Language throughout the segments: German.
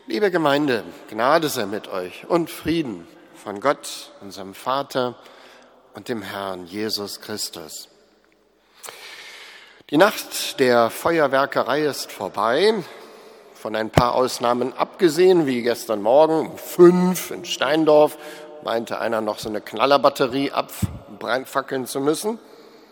Liebe Gemeinde, Gnade sei mit euch und Frieden von Gott, unserem Vater und dem Herrn Jesus Christus. Die Nacht der Feuerwerkerei ist vorbei, von ein paar Ausnahmen abgesehen, wie gestern Morgen um 5 in Steindorf, meinte einer noch so eine Knallerbatterie abfackeln zu müssen.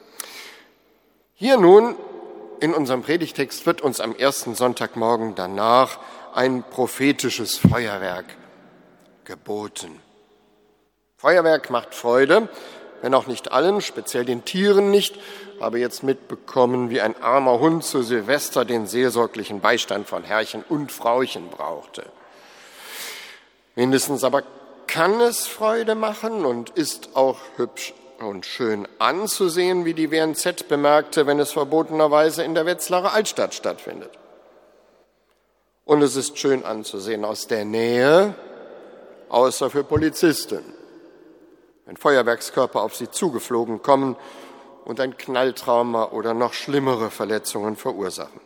Hier nun in unserem Predigtext wird uns am ersten Sonntagmorgen danach ein prophetisches Feuerwerk geboten. Feuerwerk macht Freude, wenn auch nicht allen, speziell den Tieren nicht. Habe jetzt mitbekommen, wie ein armer Hund zu Silvester den seelsorglichen Beistand von Herrchen und Frauchen brauchte. Mindestens aber kann es Freude machen und ist auch hübsch und schön anzusehen, wie die WNZ bemerkte, wenn es verbotenerweise in der Wetzlarer Altstadt stattfindet. Und es ist schön anzusehen aus der Nähe, außer für Polizisten, wenn Feuerwerkskörper auf sie zugeflogen kommen und ein Knalltrauma oder noch schlimmere Verletzungen verursachen.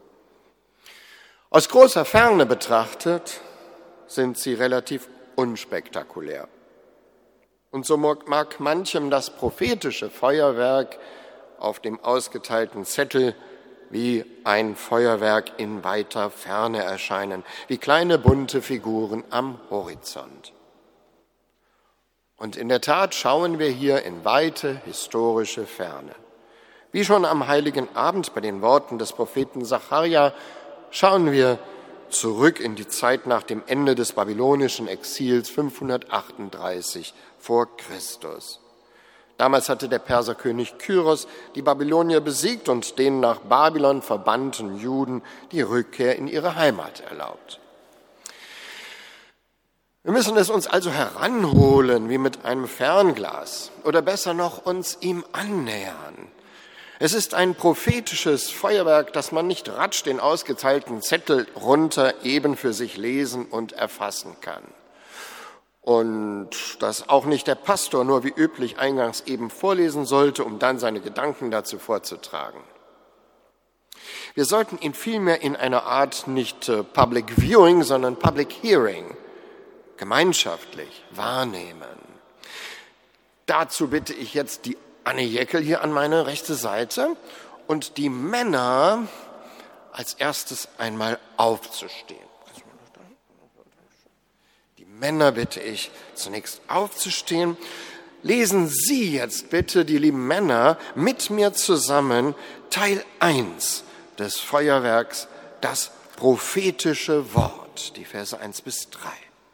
Aus großer Ferne betrachtet sind sie relativ unspektakulär. Und so mag manchem das prophetische Feuerwerk auf dem ausgeteilten Zettel wie ein Feuerwerk in weiter Ferne erscheinen, wie kleine bunte Figuren am Horizont. Und in der Tat schauen wir hier in weite historische Ferne. Wie schon am Heiligen Abend bei den Worten des Propheten Sacharja schauen wir zurück in die Zeit nach dem Ende des babylonischen Exils 538 vor Christus. Damals hatte der Perserkönig Kyros die Babylonier besiegt und den nach Babylon verbannten Juden die Rückkehr in ihre Heimat erlaubt. Wir müssen es uns also heranholen wie mit einem Fernglas oder besser noch uns ihm annähern. Es ist ein prophetisches Feuerwerk, das man nicht ratsch den ausgeteilten Zettel runter eben für sich lesen und erfassen kann. Und das auch nicht der Pastor nur wie üblich eingangs eben vorlesen sollte, um dann seine Gedanken dazu vorzutragen. Wir sollten ihn vielmehr in einer Art nicht Public Viewing, sondern Public Hearing gemeinschaftlich wahrnehmen. Dazu bitte ich jetzt die Anne Jäckel hier an meine rechte Seite und die Männer als erstes einmal aufzustehen. Die Männer bitte ich zunächst aufzustehen. Lesen Sie jetzt bitte, die lieben Männer, mit mir zusammen Teil 1 des Feuerwerks, das prophetische Wort, die Verse 1 bis 3.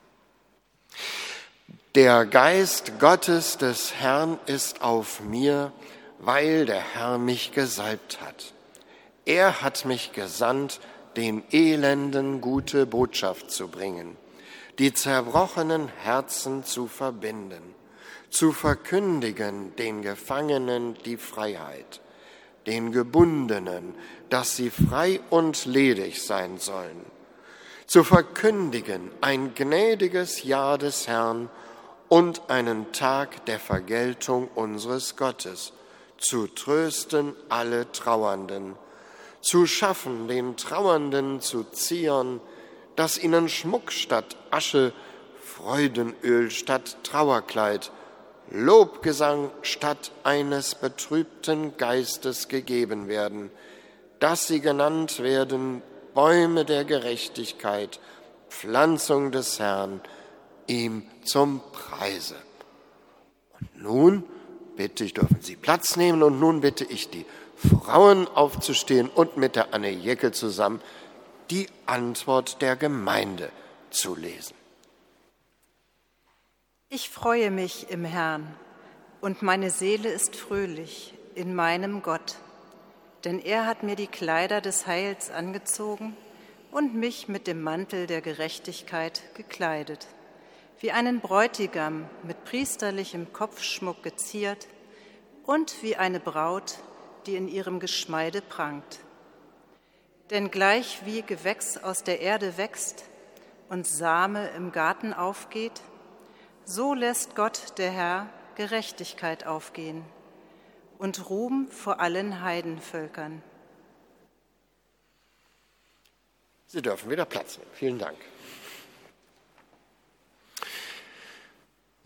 Der Geist Gottes des Herrn ist auf mir, weil der Herr mich gesalbt hat. Er hat mich gesandt, den Elenden gute Botschaft zu bringen, die zerbrochenen Herzen zu verbinden, zu verkündigen den Gefangenen die Freiheit, den Gebundenen, dass sie frei und ledig sein sollen, zu verkündigen ein gnädiges Jahr des Herrn und einen Tag der Vergeltung unseres Gottes, zu trösten alle Trauernden, zu schaffen den Trauernden zu Zion, dass ihnen Schmuck statt Asche, Freudenöl statt Trauerkleid, Lobgesang statt eines betrübten Geistes gegeben werden, dass sie genannt werden Bäume der Gerechtigkeit, Pflanzung des Herrn, ihm zum Preise. Und nun bitte ich, dürfen Sie Platz nehmen und nun bitte ich die Frauen aufzustehen und mit der Anne Jäckel zusammen die Antwort der Gemeinde zu lesen. Ich freue mich im Herrn und meine Seele ist fröhlich in meinem Gott, denn er hat mir die Kleider des Heils angezogen und mich mit dem Mantel der Gerechtigkeit gekleidet, wie einen Bräutigam mit priesterlichem Kopfschmuck geziert und wie eine Braut, die in ihrem Geschmeide prangt. Denn gleich wie Gewächs aus der Erde wächst und Same im Garten aufgeht, so lässt Gott, der Herr, Gerechtigkeit aufgehen und Ruhm vor allen Heidenvölkern. Sie dürfen wieder Platz nehmen. Vielen Dank.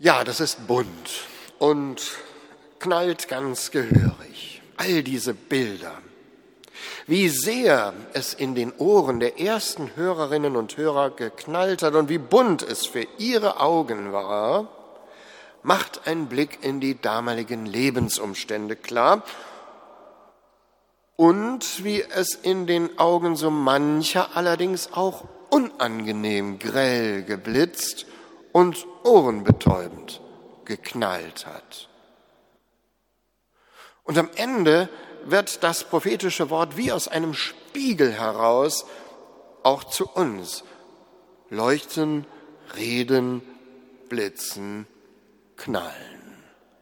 Ja, das ist bunt und knallt ganz gehörig. All diese Bilder. Wie sehr es in den Ohren der ersten Hörerinnen und Hörer geknallt hat und wie bunt es für ihre Augen war, macht ein Blick in die damaligen Lebensumstände klar und wie es in den Augen so mancher allerdings auch unangenehm grell geblitzt und ohrenbetäubend geknallt hat. Und am Ende wird das prophetische Wort wie aus einem Spiegel heraus auch zu uns leuchten, reden, blitzen, knallen.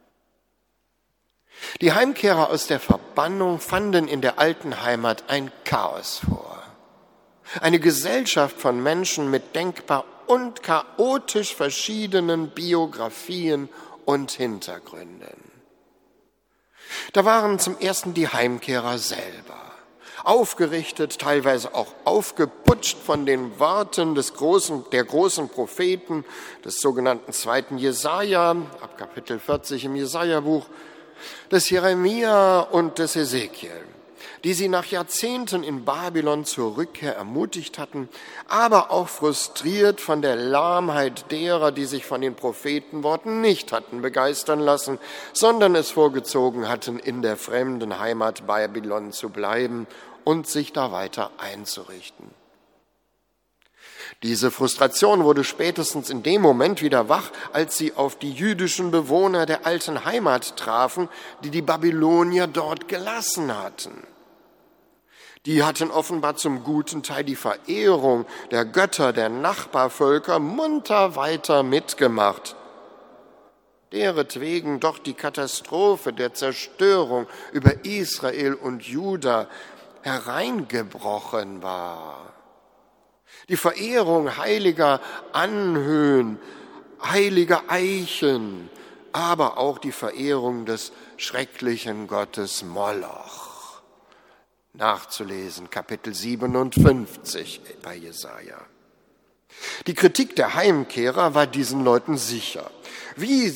Die Heimkehrer aus der Verbannung fanden in der alten Heimat ein Chaos vor. Eine Gesellschaft von Menschen mit denkbar und chaotisch verschiedenen Biografien und Hintergründen. Da waren zum ersten die Heimkehrer selber, aufgerichtet, teilweise auch aufgeputscht von den Worten der großen Propheten, des sogenannten 2. Jesaja, ab Kapitel 40 im Jesaja-Buch, des Jeremia und des Hesekiel, die sie nach Jahrzehnten in Babylon zur Rückkehr ermutigt hatten, aber auch frustriert von der Lahmheit derer, die sich von den Prophetenworten nicht hatten begeistern lassen, sondern es vorgezogen hatten, in der fremden Heimat Babylon zu bleiben und sich da weiter einzurichten. Diese Frustration wurde spätestens in dem Moment wieder wach, als sie auf die jüdischen Bewohner der alten Heimat trafen, die die Babylonier dort gelassen hatten. Die hatten offenbar zum guten Teil die Verehrung der Götter der Nachbarvölker munter weiter mitgemacht, deretwegen doch die Katastrophe der Zerstörung über Israel und Juda hereingebrochen war. Die Verehrung heiliger Anhöhen, heiliger Eichen, aber auch die Verehrung des schrecklichen Gottes Moloch. Nachzulesen, Kapitel 57 bei Jesaja. Die Kritik der Heimkehrer war diesen Leuten sicher. Wie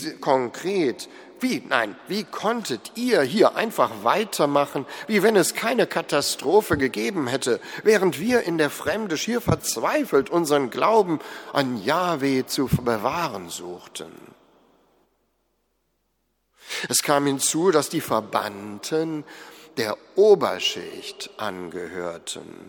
konntet ihr hier einfach weitermachen, wie wenn es keine Katastrophe gegeben hätte, während wir in der Fremde schier verzweifelt unseren Glauben an Jahwe zu bewahren suchten? Es kam hinzu, dass die Verbannten der Oberschicht angehörten.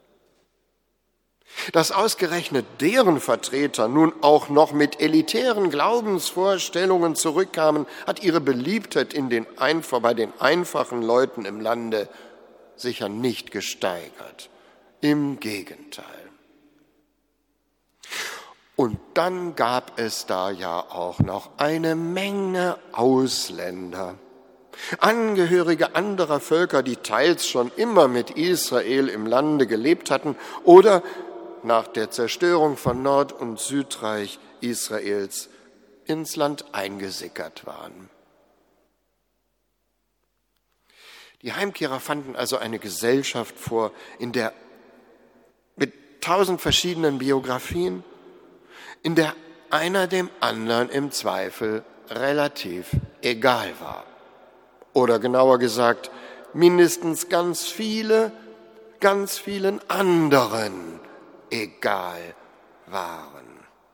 Dass ausgerechnet deren Vertreter nun auch noch mit elitären Glaubensvorstellungen zurückkamen, hat ihre Beliebtheit bei den einfachen Leuten im Lande sicher nicht gesteigert. Im Gegenteil. Und dann gab es da ja auch noch eine Menge Ausländer, Angehörige anderer Völker, die teils schon immer mit Israel im Lande gelebt hatten oder nach der Zerstörung von Nord- und Südreich Israels ins Land eingesickert waren. Die Heimkehrer fanden also eine Gesellschaft vor, mit 1000 verschiedenen Biografien, in der einer dem anderen im Zweifel relativ egal war. Oder genauer gesagt, mindestens ganz vielen anderen egal waren,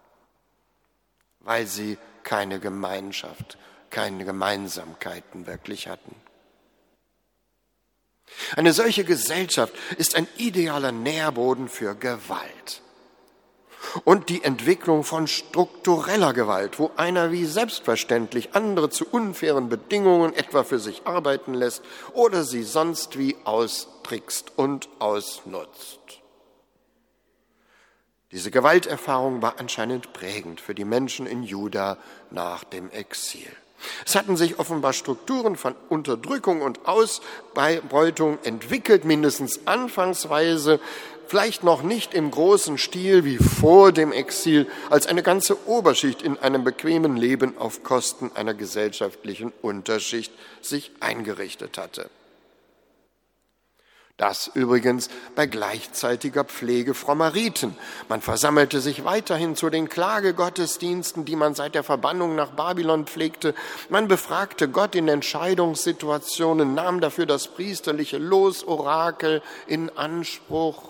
weil sie keine Gemeinschaft, keine Gemeinsamkeiten wirklich hatten. Eine solche Gesellschaft ist ein idealer Nährboden für Gewalt und die Entwicklung von struktureller Gewalt, wo einer wie selbstverständlich andere zu unfairen Bedingungen etwa für sich arbeiten lässt oder sie sonst wie austrickst und ausnutzt. Diese Gewalterfahrung war anscheinend prägend für die Menschen in Juda nach dem Exil. Es hatten sich offenbar Strukturen von Unterdrückung und Ausbeutung entwickelt, mindestens anfangsweise, vielleicht noch nicht im großen Stil wie vor dem Exil, als eine ganze Oberschicht in einem bequemen Leben auf Kosten einer gesellschaftlichen Unterschicht sich eingerichtet hatte. Das übrigens bei gleichzeitiger Pflege frommer Riten. Man versammelte sich weiterhin zu den Klagegottesdiensten, die man seit der Verbannung nach Babylon pflegte. Man befragte Gott in Entscheidungssituationen, nahm dafür das priesterliche Losorakel in Anspruch.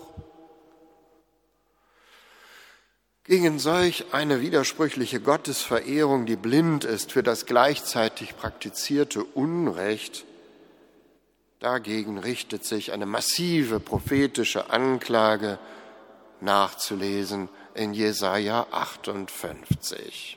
Gegen solch eine widersprüchliche Gottesverehrung, die blind ist für das gleichzeitig praktizierte Unrecht, dagegen richtet sich eine massive prophetische Anklage, nachzulesen in Jesaja 58.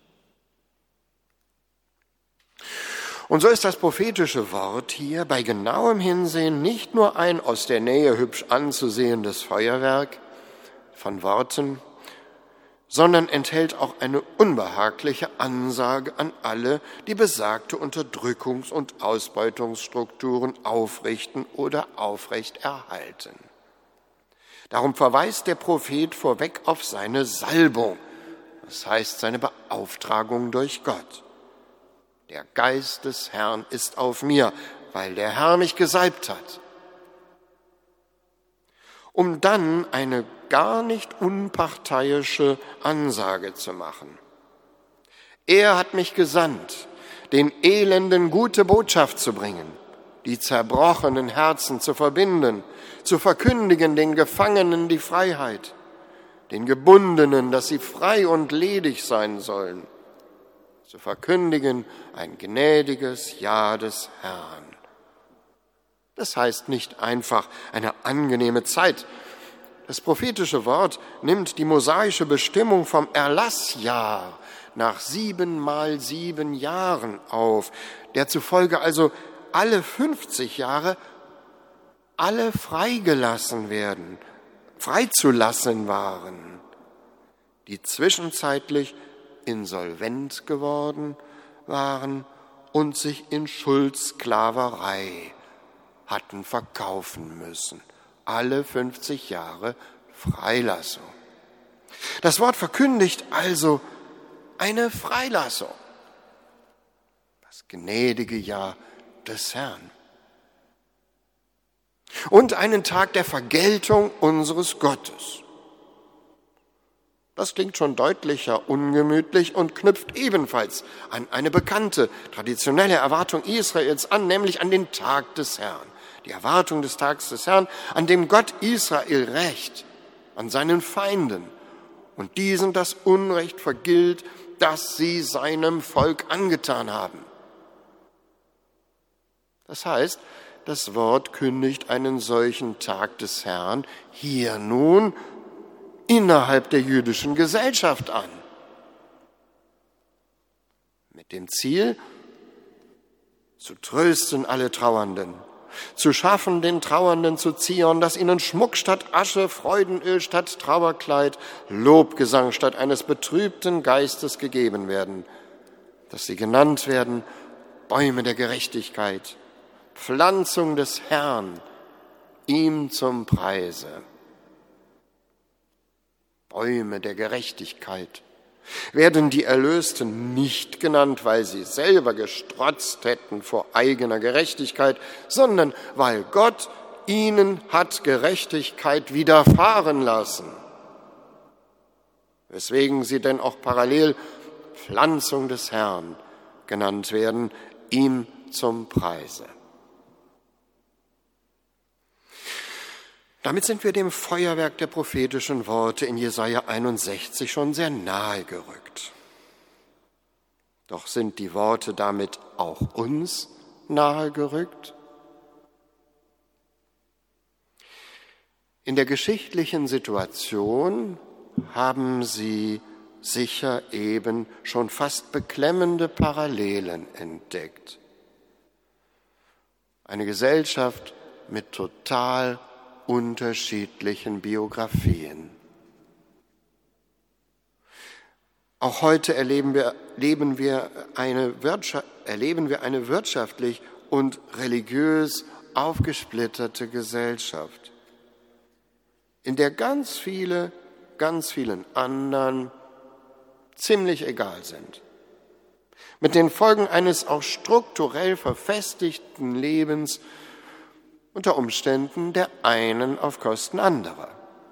Und so ist das prophetische Wort hier bei genauem Hinsehen nicht nur ein aus der Nähe hübsch anzusehendes Feuerwerk von Worten, sondern enthält auch eine unbehagliche Ansage an alle, die besagte Unterdrückungs- und Ausbeutungsstrukturen aufrichten oder aufrechterhalten. Darum verweist der Prophet vorweg auf seine Salbung, das heißt seine Beauftragung durch Gott. Der Geist des Herrn ist auf mir, weil der Herr mich gesalbt hat. Um dann eine gar nicht unparteiische Ansage zu machen. Er hat mich gesandt, den Elenden gute Botschaft zu bringen, die zerbrochenen Herzen zu verbinden, zu verkündigen den Gefangenen die Freiheit, den Gebundenen, dass sie frei und ledig sein sollen, zu verkündigen ein gnädiges Ja des Herrn. Das heißt nicht einfach eine angenehme Zeit. Das prophetische Wort nimmt die mosaische Bestimmung vom Erlassjahr nach 7 mal 7 Jahren auf, der zufolge also alle 50 Jahre alle freigelassen werden, freizulassen waren, die zwischenzeitlich insolvent geworden waren und sich in Schuldsklaverei hatten verkaufen müssen. Alle 50 Jahre Freilassung. Das Wort verkündigt also eine Freilassung. Das gnädige Ja des Herrn. Und einen Tag der Vergeltung unseres Gottes. Das klingt schon deutlicher ungemütlich und knüpft ebenfalls an eine bekannte, traditionelle Erwartung Israels an, nämlich an den Tag des Herrn. Die Erwartung des Tages des Herrn, an dem Gott Israel rächt, an seinen Feinden und diesen das Unrecht vergilt, das sie seinem Volk angetan haben. Das heißt, das Wort kündigt einen solchen Tag des Herrn hier nun innerhalb der jüdischen Gesellschaft an. Mit dem Ziel, zu trösten alle Trauernden, zu schaffen den Trauernden zu Zion, dass ihnen Schmuck statt Asche, Freudenöl statt Trauerkleid, Lobgesang statt eines betrübten Geistes gegeben werden, dass sie genannt werden Bäume der Gerechtigkeit, Pflanzung des Herrn, ihm zum Preise. Bäume der Gerechtigkeit. Werden die Erlösten nicht genannt, weil sie selber gestrotzt hätten vor eigener Gerechtigkeit, sondern weil Gott ihnen hat Gerechtigkeit widerfahren lassen. Weswegen sie denn auch parallel Pflanzung des Herrn genannt werden, ihm zum Preise. Damit sind wir dem Feuerwerk der prophetischen Worte in Jesaja 61 schon sehr nahe gerückt. Doch sind die Worte damit auch uns nahe gerückt? In der geschichtlichen Situation haben sie sicher eben schon fast beklemmende Parallelen entdeckt. Eine Gesellschaft mit total unterschiedlichen Biografien. Auch heute erleben wir eine wirtschaftlich und religiös aufgesplitterte Gesellschaft, in der ganz vielen anderen ziemlich egal sind. Mit den Folgen eines auch strukturell verfestigten Lebens, unter Umständen der einen auf Kosten anderer.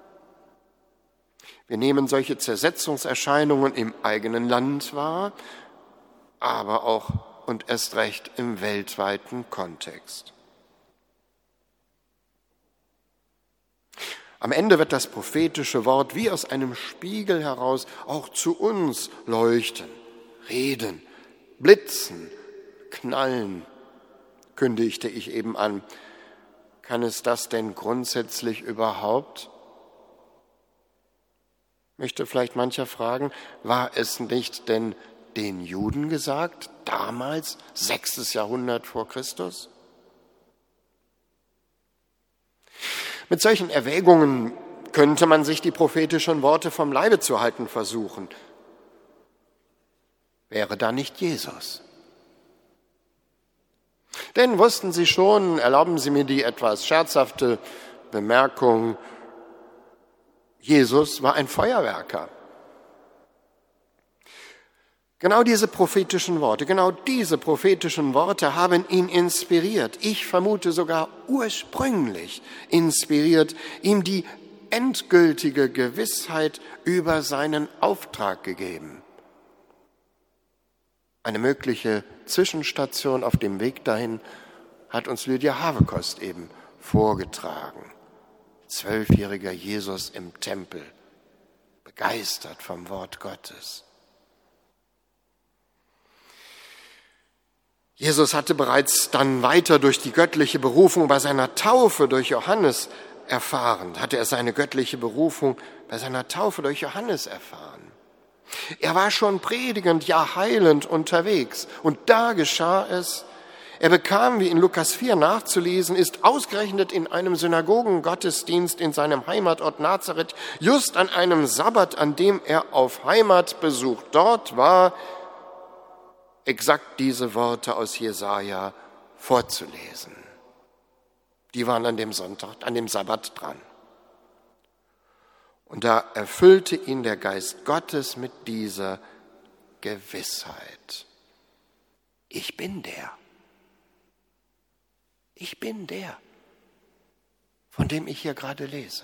Wir nehmen solche Zersetzungserscheinungen im eigenen Land wahr, aber auch und erst recht im weltweiten Kontext. Am Ende wird das prophetische Wort wie aus einem Spiegel heraus auch zu uns leuchten, reden, blitzen, knallen, kündigte ich eben an. Kann es das denn grundsätzlich überhaupt? Möchte vielleicht mancher fragen, war es nicht denn den Juden gesagt, damals, 6. Jahrhundert vor Christus? Mit solchen Erwägungen könnte man sich die prophetischen Worte vom Leibe zu halten versuchen. Wäre da nicht Jesus? Denn wussten Sie schon, erlauben Sie mir die etwas scherzhafte Bemerkung, Jesus war ein Feuerwerker. Genau diese prophetischen Worte haben ihn inspiriert. Ich vermute sogar ursprünglich inspiriert, ihm die endgültige Gewissheit über seinen Auftrag gegeben. Eine mögliche Zwischenstation auf dem Weg dahin hat uns Lydia Havekost eben vorgetragen. 12-jähriger Jesus im Tempel, begeistert vom Wort Gottes. Jesus hatte bereits dann weiter durch die göttliche Berufung bei seiner Taufe durch Johannes erfahren. Hatte er seine göttliche Berufung bei seiner Taufe durch Johannes erfahren. Er war schon predigend, ja heilend unterwegs. Und da geschah es. Er bekam, wie in Lukas 4 nachzulesen ist, ausgerechnet in einem Synagogengottesdienst in seinem Heimatort Nazareth, just an einem Sabbat, an dem er auf Heimatbesuch dort war, exakt diese Worte aus Jesaja vorzulesen. Die waren an dem Sonntag, an dem Sabbat dran. Und da erfüllte ihn der Geist Gottes mit dieser Gewissheit. Ich bin der. Ich bin der, von dem ich hier gerade lese.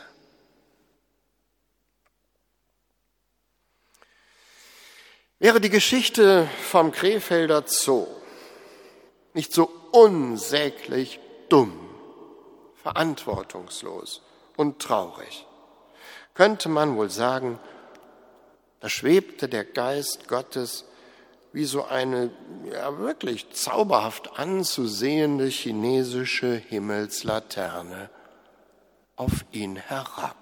Wäre die Geschichte vom Krefelder Zoo nicht so unsäglich dumm, verantwortungslos und traurig, könnte man wohl sagen, da schwebte der Geist Gottes wie so eine wirklich zauberhaft anzusehende chinesische Himmelslaterne auf ihn herab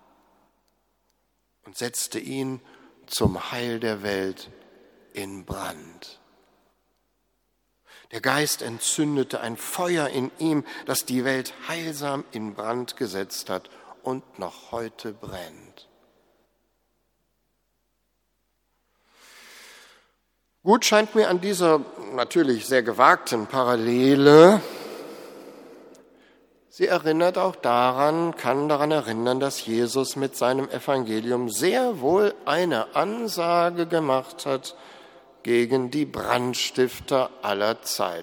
und setzte ihn zum Heil der Welt in Brand. Der Geist entzündete ein Feuer in ihm, das die Welt heilsam in Brand gesetzt hat und noch heute brennt. Gut scheint mir an dieser natürlich sehr gewagten Parallele, sie erinnert auch daran, kann daran erinnern, dass Jesus mit seinem Evangelium sehr wohl eine Ansage gemacht hat gegen die Brandstifter aller Zeiten.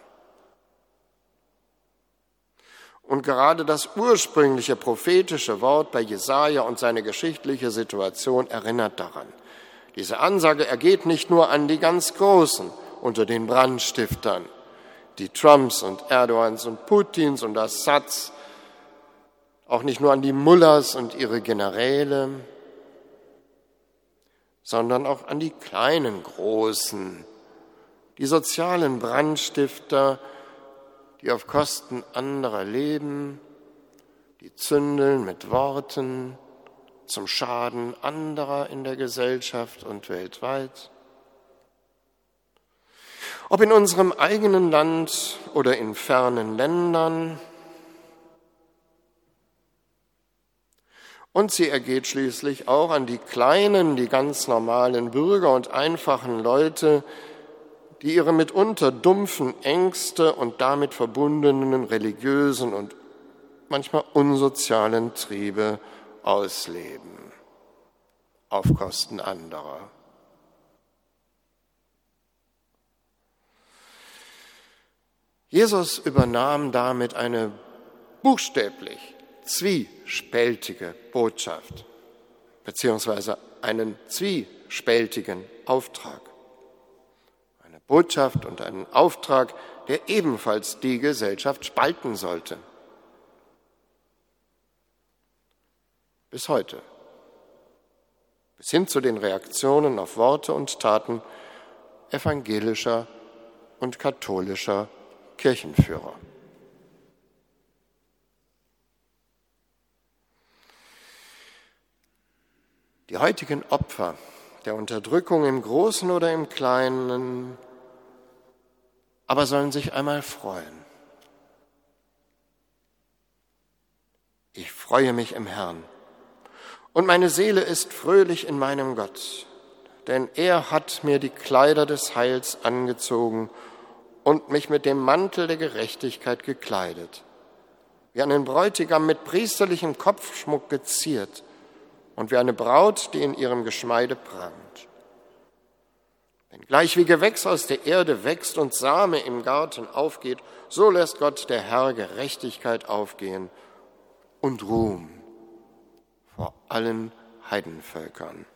Und gerade das ursprüngliche prophetische Wort bei Jesaja und seine geschichtliche Situation erinnert daran. Diese Ansage ergeht nicht nur an die ganz Großen unter den Brandstiftern, die Trumps und Erdogans und Putins und Assads, auch nicht nur an die Mullahs und ihre Generäle, sondern auch an die kleinen Großen, die sozialen Brandstifter, die auf Kosten anderer leben, die zündeln mit Worten zum Schaden anderer in der Gesellschaft und weltweit. Ob in unserem eigenen Land oder in fernen Ländern. Und sie ergeht schließlich auch an die kleinen, die ganz normalen Bürger und einfachen Leute, die ihre mitunter dumpfen Ängste und damit verbundenen religiösen und manchmal unsozialen Triebe ausleben, auf Kosten anderer. Jesus übernahm damit eine buchstäblich zwiespältige Botschaft, beziehungsweise einen zwiespältigen Auftrag. Eine Botschaft und einen Auftrag, der ebenfalls die Gesellschaft spalten sollte. Bis heute. Bis hin zu den Reaktionen auf Worte und Taten evangelischer und katholischer Kirchenführer. Die heutigen Opfer der Unterdrückung im Großen oder im Kleinen aber sollen sich einmal freuen. Ich freue mich im Herrn und meine Seele ist fröhlich in meinem Gott, denn er hat mir die Kleider des Heils angezogen und mich mit dem Mantel der Gerechtigkeit gekleidet, wie einen Bräutigam mit priesterlichem Kopfschmuck geziert und wie eine Braut, die in ihrem Geschmeide prangt. Denn gleich wie Gewächs aus der Erde wächst und Same im Garten aufgeht, so lässt Gott der Herr Gerechtigkeit aufgehen und Ruhm vor allen Heidenvölkern.